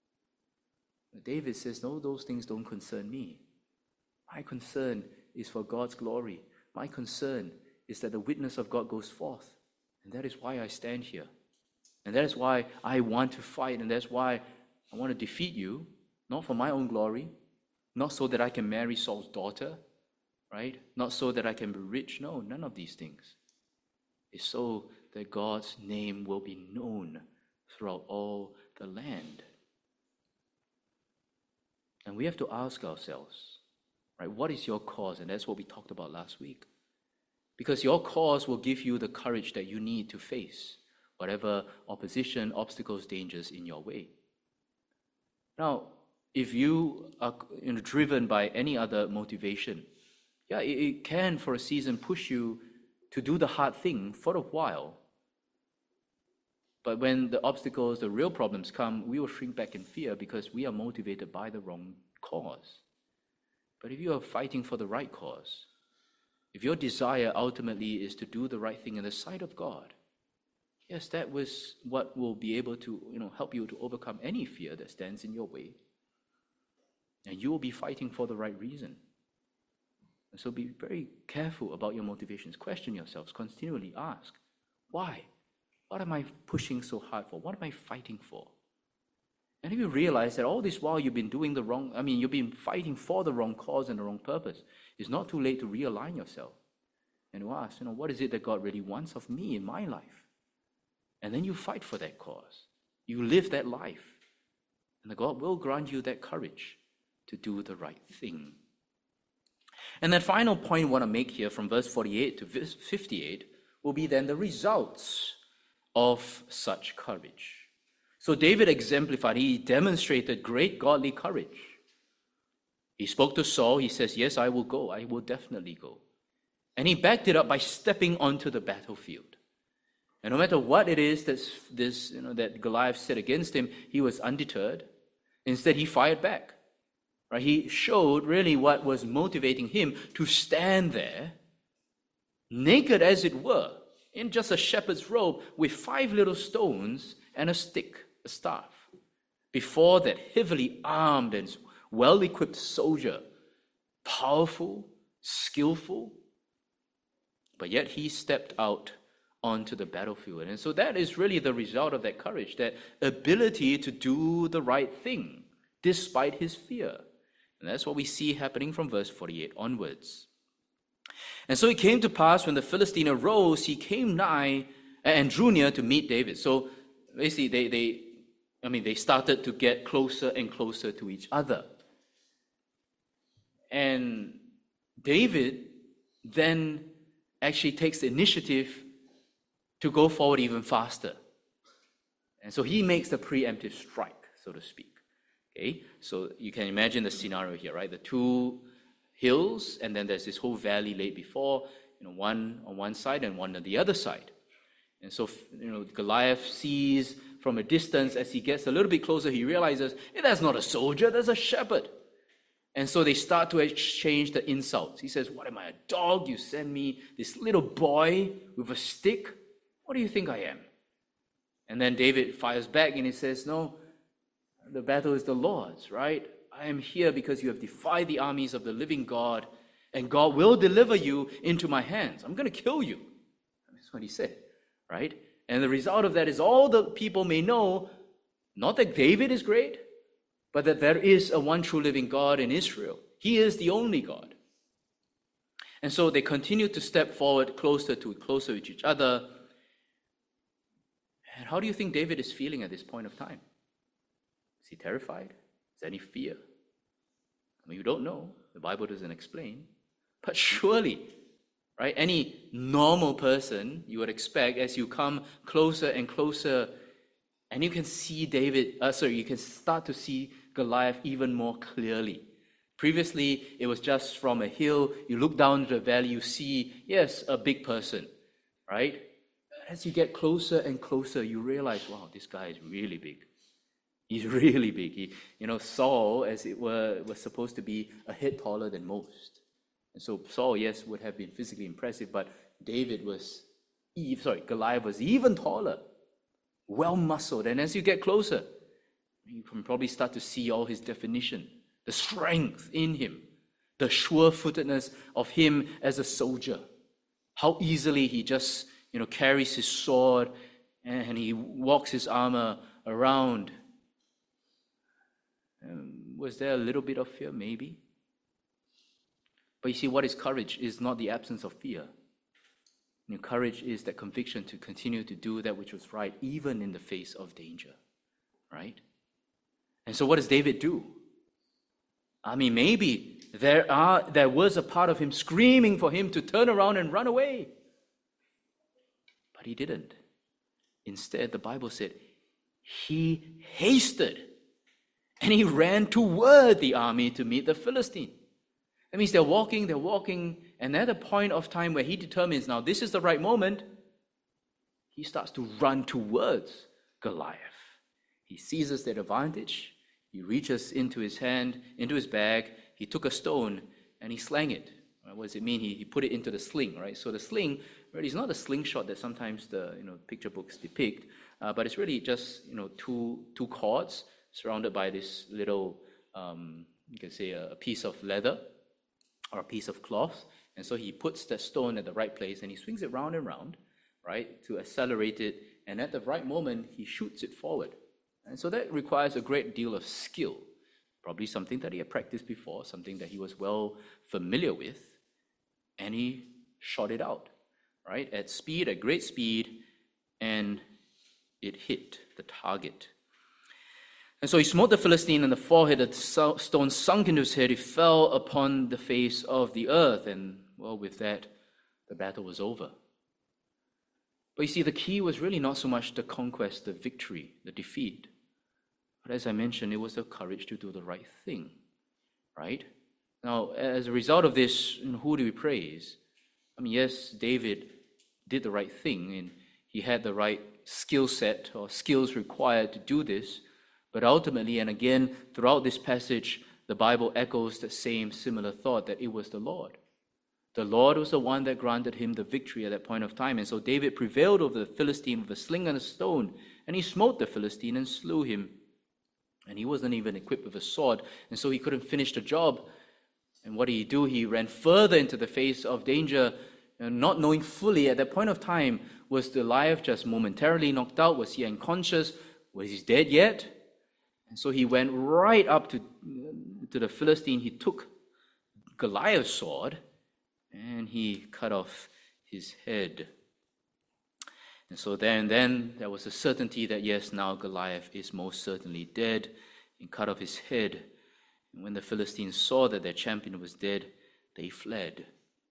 David says, no, those things don't concern me. My concern is for God's glory. My concern is that the witness of God goes forth. And that is why I stand here. And that is why I want to fight. And that's why I want to defeat you, not for my own glory, not so that I can marry Saul's daughter, right? Not so that I can be rich. No, none of these things. It's so that God's name will be known throughout all the land. And we have to ask ourselves, right, what is your cause? And that's what we talked about last week. Because your cause will give you the courage that you need to face whatever opposition, obstacles, dangers in your way. Now, if you are you know, driven by any other motivation, yeah, it, it can for a season push you to do the hard thing for a while. But when the obstacles, the real problems come, we will shrink back in fear because we are motivated by the wrong cause. But if you are fighting for the right cause, if your desire ultimately is to do the right thing in the sight of God, yes, that was what will be able to you know, help you to overcome any fear that stands in your way. And you will be fighting for the right reason. And so be very careful about your motivations. Question yourselves, continually ask, why? What am I pushing so hard for? What am I fighting for? And if you realize that all this while you've been doing the wrong, I mean, you've been fighting for the wrong cause and the wrong purpose, it's not too late to realign yourself and to ask, you know, what is it that God really wants of me in my life? And then you fight for that cause. You live that life. And God will grant you that courage to do the right thing. And that final point I want to make here from verse forty-eight to verse fifty-eight will be then the results of such courage. So David exemplified, he demonstrated great godly courage. He spoke to Saul, he says, yes, I will go, I will definitely go. And he backed it up by stepping onto the battlefield. And no matter what it is that's, this, you know, that Goliath said against him, he was undeterred. Instead, he fired back. Right? He showed really what was motivating him to stand there, naked as it were, in just a shepherd's robe with five little stones and a stick, a staff, before that heavily armed and well-equipped soldier, powerful, skillful, but yet he stepped out onto the battlefield. And so that is really the result of that courage, that ability to do the right thing despite his fear. And that's what we see happening from verse forty-eight onwards. And so it came to pass when the Philistine arose, he came nigh and drew near to meet David. So basically, they, they, I mean, they started to get closer and closer to each other. And David then actually takes the initiative to go forward even faster. And so he makes the preemptive strike, so to speak. Okay, so you can imagine the scenario here, right? The two hills, and then there's this whole valley laid before, you know, one on one side and one on the other side. And so, you know, Goliath sees from a distance, as he gets a little bit closer, he realizes, hey, that's not a soldier, that's a shepherd. And so they start to exchange the insults. He says, what am I, a dog? You send me this little boy with a stick? What do you think I am? And then David fires back and he says, no, the battle is the Lord's, right? I am here because you have defied the armies of the living God, and God will deliver you into my hands. I'm going to kill you. That's what he said, right? And the result of that is all the people may know, not that David is great, but that there is a one true living God in Israel. He is the only God. And so they continue to step forward closer to closer to each other. And how do you think David is feeling at this point of time? Is he terrified? Is there any fear? I mean, you don't know. The Bible doesn't explain. But surely, right, any normal person, you would expect, as you come closer and closer, and you can see David, uh, sorry, you can start to see Goliath even more clearly. Previously, it was just from a hill. You look down the valley, you see, yes, a big person, right? As you get closer and closer, you realize, wow, this guy is really big. He's really big. He, you know, Saul, as it were, was supposed to be a head taller than most. And so Saul, yes, would have been physically impressive, but David was, sorry, Goliath was even taller, well-muscled. And as you get closer, you can probably start to see all his definition, the strength in him, the sure-footedness of him as a soldier, how easily he just, you know, carries his sword and he walks his armor around. Um, was there a little bit of fear? Maybe. But you see, what is courage is not the absence of fear. You know, courage is that conviction to continue to do that which was right, even in the face of danger, right? And so what does David do? I mean, maybe there are there was a part of him screaming for him to turn around and run away. But he didn't. Instead, the Bible said, he hasted and he ran toward the army to meet the Philistine. That means they're walking, they're walking, and at a point of time where he determines, now this is the right moment, he starts to run towards Goliath. He seizes that advantage. He reaches into his hand, into his bag. He took a stone and he slang it. What does it mean? He, he put it into the sling, right? So the sling really is not a slingshot that sometimes the you know picture books depict, uh, but it's really just you know two two cords surrounded by this little um, you can say a, a piece of leather or a piece of cloth. And so he puts the stone at the right place and he swings it round and round, right, to accelerate it. And at the right moment, he shoots it forward. And so that requires a great deal of skill, probably something that he had practiced before, something that he was well familiar with, and he shot it out, right, at speed, at great speed, and it hit the target. And so he smote the Philistine in the forehead, the stone sunk into his head, he fell upon the face of the earth, and, well, with that, the battle was over. But you see, the key was really not so much the conquest, the victory, the defeat. But as I mentioned, it was the courage to do the right thing, right? Now, as a result of this, who do we praise? I mean, yes, David did the right thing, and he had the right skill set or skills required to do this. But ultimately, and again, throughout this passage, the Bible echoes the same similar thought, that it was the Lord. The Lord was the one that granted him the victory at that point of time. And so David prevailed over the Philistine with a sling and a stone, and he smote the Philistine and slew him. And he wasn't even equipped with a sword, and so he couldn't finish the job. And what did he do? He ran further into the face of danger, and not knowing fully at that point of time, was Goliath just momentarily knocked out? Was he unconscious? Was he dead yet? And so he went right up to, to the Philistine. He took Goliath's sword, and he cut off his head. And so there and then there was a certainty that yes, now Goliath is most certainly dead, and cut off his head. And when the Philistines saw that their champion was dead, they fled.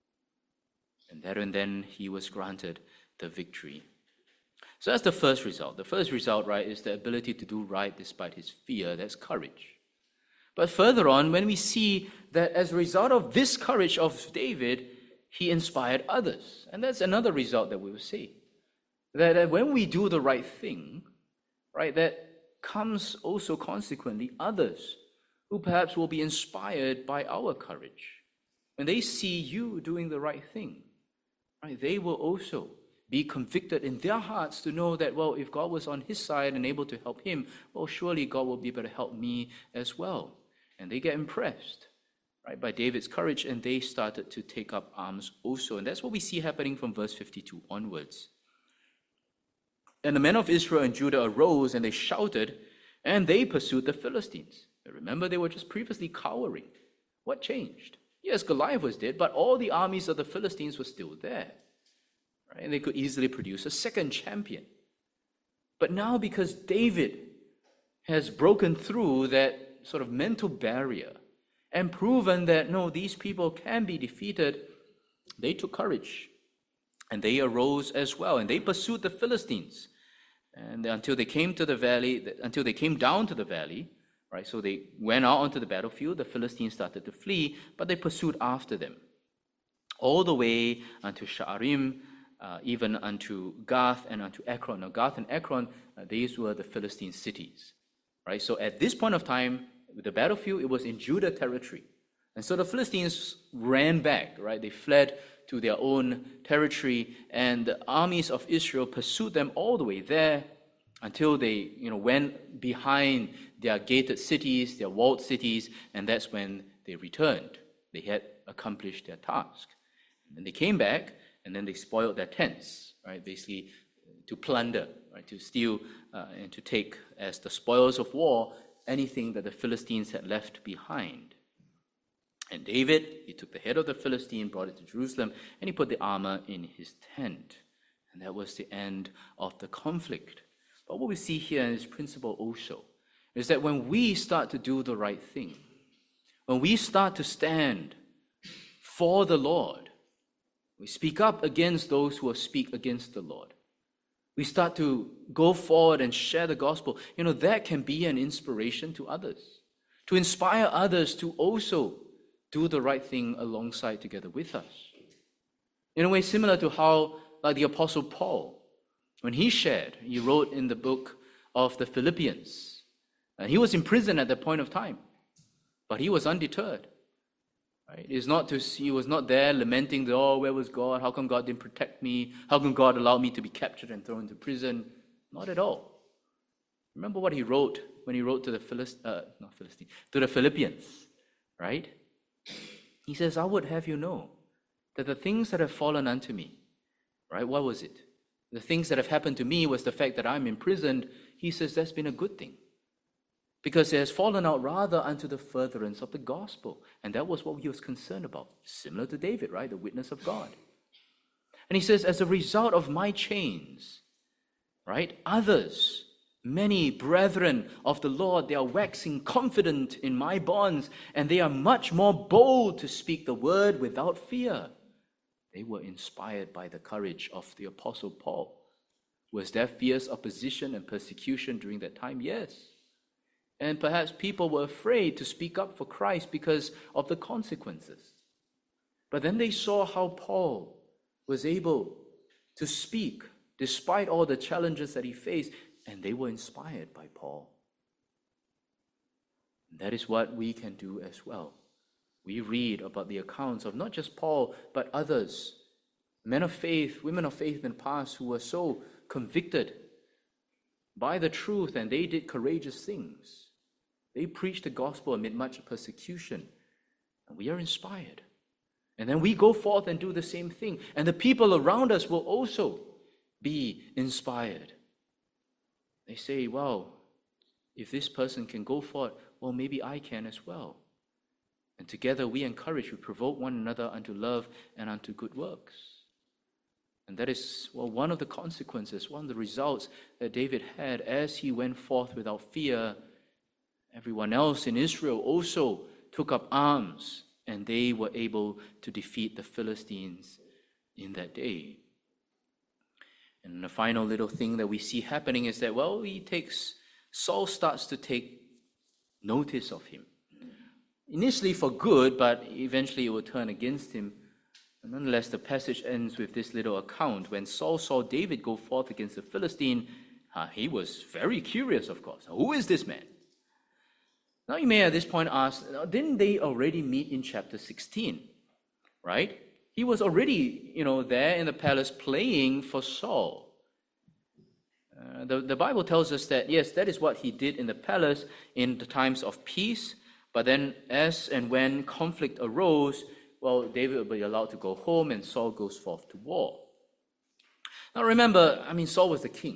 And there and then he was granted the victory. So that's the first result. The first result, right, is the ability to do right despite his fear. That's courage. But further on, when we see that as a result of this courage of David, he inspired others. And that's another result that we will see. That, that when we do the right thing, right, that comes also consequently others who perhaps will be inspired by our courage. When they see you doing the right thing, right, they will also be convicted in their hearts to know that, well, if God was on his side and able to help him, well, surely God will be able to help me as well. And they get impressed, right, by David's courage, and they started to take up arms also. And that's what we see happening from verse fifty-two onwards. And the men of Israel and Judah arose, and they shouted, and they pursued the Philistines. Remember, they were just previously cowering. What changed? Yes, Goliath was dead, but all the armies of the Philistines were still there. Right? And they could easily produce a second champion. But now, because David has broken through that sort of mental barrier and proven that, no, these people can be defeated, they took courage. And they arose as well, and they pursued the Philistines. And until they came to the valley, until they came down to the valley, right? So they went out onto the battlefield. The Philistines started to flee, but they pursued after them, all the way unto Sha'arim, uh, even unto Gath and unto Ekron. Now, Gath and Ekron, uh, these were the Philistine cities, right? So at this point of time, with the battlefield, it was in Judah territory, and so the Philistines ran back, right? They fled to their own territory, and the armies of Israel pursued them all the way there until they, you know, went behind their gated cities, their walled cities, and that's when they returned. They had accomplished their task. And then they came back, and then they spoiled their tents, right? Basically, to plunder, right? To steal uh, and to take as the spoils of war anything that the Philistines had left behind. And David, he took the head of the Philistine, brought it to Jerusalem, and he put the armor in his tent. And that was the end of the conflict. But what we see here in this principle also is that when we start to do the right thing, when we start to stand for the Lord, we speak up against those who speak against the Lord. We start to go forward and share the gospel. You know, that can be an inspiration to others, to inspire others to also do the right thing alongside together with us. In a way similar to how, like the Apostle Paul, when he shared, he wrote in the book of the Philippians, and he was in prison at that point of time, but he was undeterred. Right? It's not to, he was not there lamenting, oh, where was God? How come God didn't protect me? How come God allowed me to be captured and thrown into prison? Not at all. Remember what he wrote when he wrote to the Philist, uh, not Philistine, to the Philippians, right? He says, I would have you know that the things that have fallen unto me, right? What was it? The things that have happened to me was the fact that I'm imprisoned. He says that's been a good thing, because it has fallen out rather unto the furtherance of the gospel. And that was what he was concerned about. Similar to David, right? The witness of God. And he says, as a result of my chains, right? Others, many brethren of the Lord, they are waxing confident in my bonds, and they are much more bold to speak the word without fear. They were inspired by the courage of the Apostle Paul. Was there fierce opposition and persecution during that time? Yes. And perhaps people were afraid to speak up for Christ because of the consequences. But then they saw how Paul was able to speak despite all the challenges that he faced, and they were inspired by Paul. And that is what we can do as well. We read about the accounts of not just Paul, but others, men of faith, women of faith in the past who were so convicted by the truth, and they did courageous things. They preached the gospel amid much persecution, and we are inspired. And then we go forth and do the same thing, and the people around us will also be inspired. They say, well, if this person can go forth, well, maybe I can as well. And together we encourage, we provoke one another unto love and unto good works. And that is, well, one of the consequences, one of the results that David had as he went forth without fear. Everyone else in Israel also took up arms, and they were able to defeat the Philistines in that day. And the final little thing that we see happening is that, well, he takes, Saul starts to take notice of him. Initially for good, but eventually it will turn against him. And nonetheless, the passage ends with this little account. When Saul saw David go forth against the Philistine, uh, he was very curious, of course. Who is this man? Now you may at this point ask, didn't they already meet in chapter sixteen? Right? He was already, you know, there in the palace playing for Saul. Uh, the, the Bible tells us that, yes, that is what he did in the palace in the times of peace. But then as and when conflict arose, well, David will be allowed to go home and Saul goes forth to war. Now remember, I mean, Saul was the king.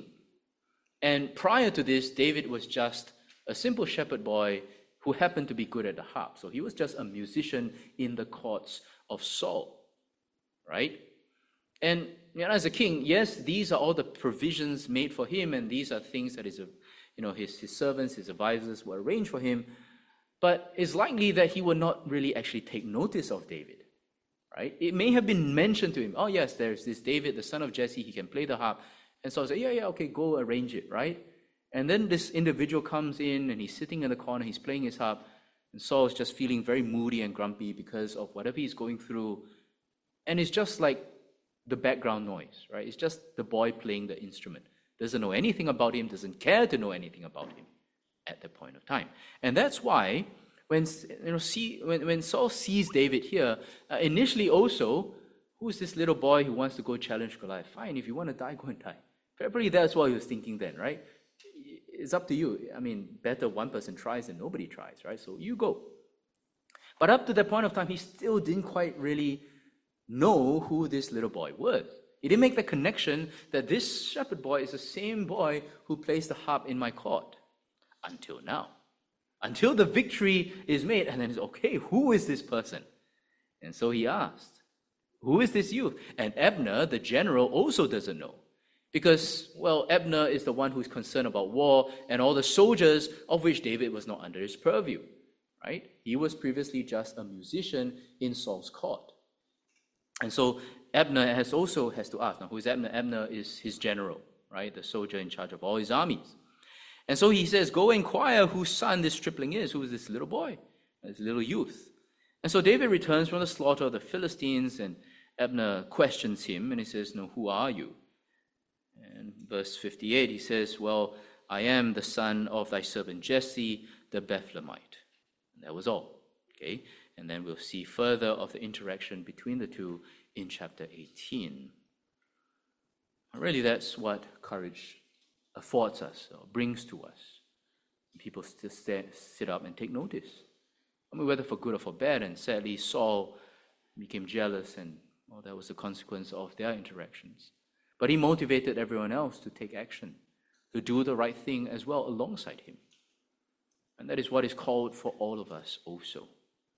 And prior to this, David was just a simple shepherd boy who happened to be good at the harp. So he was just a musician in the courts of Saul, right? And you know, as a king, yes, these are all the provisions made for him, and these are things that his, you know, his, his servants, his advisors will arrange for him. But it's likely that he would not really actually take notice of David, right? It may have been mentioned to him, oh yes, there's this David, the son of Jesse, he can play the harp. And Saul said, yeah, yeah, okay, go arrange it, right? And then this individual comes in and he's sitting in the corner, he's playing his harp, and Saul is just feeling very moody and grumpy because of whatever he's going through. And it's just like the background noise, right? It's just the boy playing the instrument. Doesn't know anything about him, doesn't care to know anything about him at that point of time. And that's why when you know see when, when Saul sees David here, uh, initially also, who's this little boy who wants to go challenge Goliath? Fine, if you want to die, go and die. Probably that's what he was thinking then, right? It's up to you. I mean, better one person tries than nobody tries, right? So you go. But up to that point of time, he still didn't quite really know who this little boy was. He didn't make the connection that this shepherd boy is the same boy who plays the harp in my court. Until now. Until the victory is made, and then it's, okay, who is this person? And so he asked, who is this youth? And Abner, the general, also doesn't know. Because, well, Abner is the one who's concerned about war and all the soldiers of which David was not under his purview, right? He was previously just a musician in Saul's court. And so Abner has also has to ask, now who is Abner? Abner is his general, right? The soldier in charge of all his armies. And so he says, go inquire whose son this stripling is, who is this little boy, this little youth. And so David returns from the slaughter of the Philistines, and Abner questions him, and he says, no, who are you? And verse fifty-eight, he says, well, I am the son of thy servant Jesse, the Bethlehemite. And that was all, okay? And then we'll see further of the interaction between the two in chapter eighteen. Really, that's what courage affords us, or brings to us. People still sit up and take notice. I mean, whether for good or for bad, and sadly Saul became jealous, and well, that was the consequence of their interactions. But he motivated everyone else to take action, to do the right thing as well alongside him. And that is what is called for all of us also.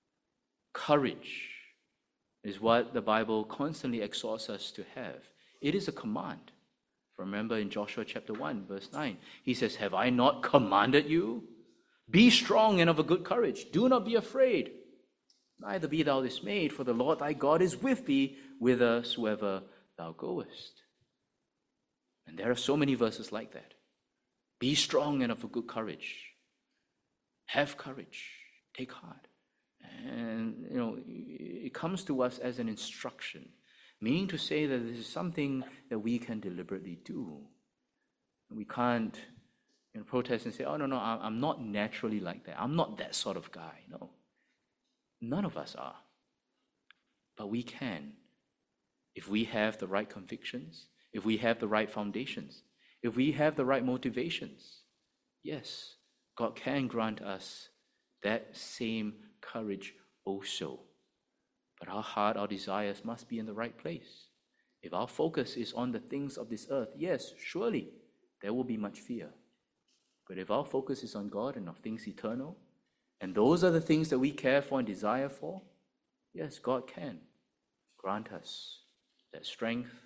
Courage is what the Bible constantly exhorts us to have. It is a command. Remember in Joshua chapter one, verse nine, he says, have I not commanded you? Be strong and of a good courage. Do not be afraid. Neither be thou dismayed, for the Lord thy God is with thee whithersoever thou goest. And there are so many verses like that. Be strong and of a good courage. Have courage. Take heart. And, you know, it comes to us as an instruction, meaning to say that this is something that we can deliberately do. We can't, you know, protest and say, oh, no, no, I'm not naturally like that. I'm not that sort of guy. No. None of us are. But we can, if we have the right convictions, if we have the right foundations, if we have the right motivations. Yes, God can grant us that same courage also. But our heart, our desires must be in the right place. If our focus is on the things of this earth, yes, surely there will be much fear. But if our focus is on God and of things eternal, and those are the things that we care for and desire for, yes, God can grant us that strength,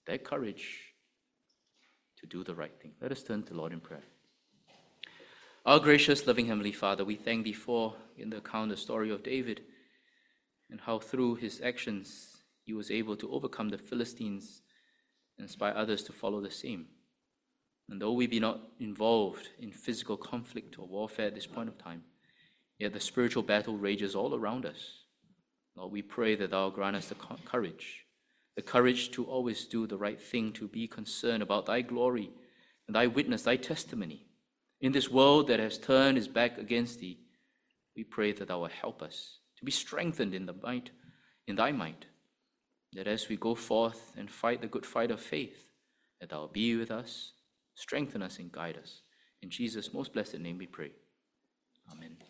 that courage to do the right thing. Let us turn to the Lord in prayer. Our gracious, loving Heavenly Father, we thank Thee for, in the account, the story of David, and how through his actions he was able to overcome the Philistines and inspire others to follow the same. And though we be not involved in physical conflict or warfare at this point of time, yet the spiritual battle rages all around us. Lord, we pray that Thou grant us the courage, the courage to always do the right thing, to be concerned about Thy glory and Thy witness, Thy testimony. In this world that has turned its back against Thee, we pray that Thou will help us to be strengthened in the might, in Thy might, that as we go forth and fight the good fight of faith, that Thou will be with us, strengthen us and guide us. In Jesus' most blessed name we pray. Amen.